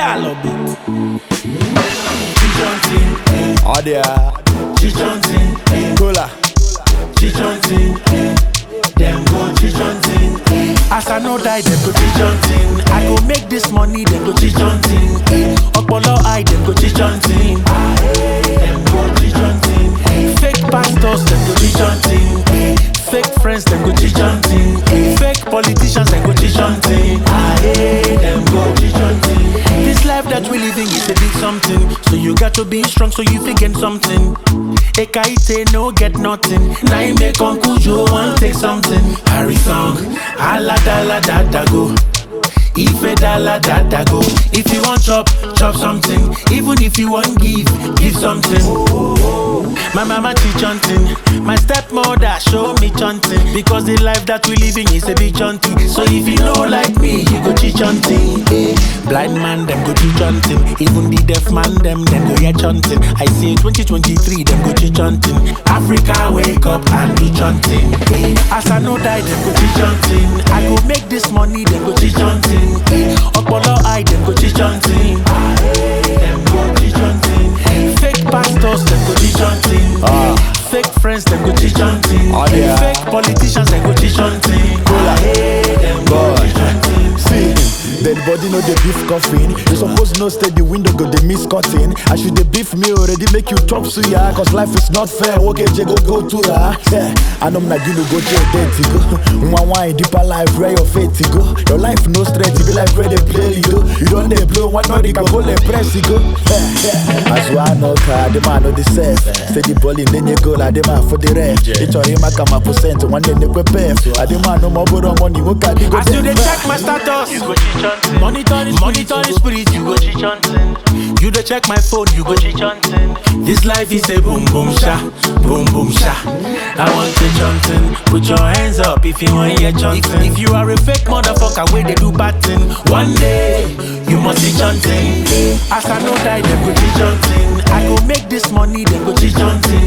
Gallop it. Chichontin, Oh there. chichontin, Cola. chichontin, them go chichontin. As I know die, them go Chichontin, I go make this money, them go chichontin, Opolo eye, them go chichontin, them go chichontin. Fake pastors, them go Chichontin, Fake friends, them go chichontin, Fake politicians, them go chichontin, them go chichontin. This life that we living is a big something. So you got to be strong so you get something. Ekaite no get nothing. Now you make Uncle Joe want take something. Harry song, ala dala da da go. Ife dala da da go. If you want chop, chop something. Even if you want give something. My mama teach hunting. My stepmother show me chanting. Because the life that we living is a big chanting. So if you know like me, you go teach hunting. Blind man, them go teach hunting. Even the deaf man, them go hear chanting. I say 2023, them go teach hunting. Africa wake up and do chanting. As I know die, them go teach Chanting, I go make this money, them go teach chanting, Opolo eye, them go teach chanting, them go chanting. Fake pastors, them go teach Chanting, Fake friends, them go teach Oh yeah. Fake politicians, them go teach chanting, Cola. them go chanting. See, dead body no the beef coffin. You suppose no stay the window go the miss cutting. I should the beef me already make you chop suya. Cause life is not fair. Okay, go to her. Yeah, I know not you go to dead to go. One wine deeper life where your fate to go. Your life no straight, you be like where they play you. You don't they blow one no they can go let press you go. Yeah. As one no car, the man no the self. Say the ball in then you go like the man for the rest. It's already my come percent one day they prepare. I the man no more borrow money. What can you go? As you dey check my status, you go chichontin. Monitor the spirit, you go chichontin. You dey check my phone, you go chichontin. This life is a boom boom sha, boom boom sha. I want to chanting. Put your hands up if you want hear chanting. If you are a fake motherfucker, where they do bad thing, One day you must be chanting. as I know die, them go Chanting, I go make this money, them go chanting,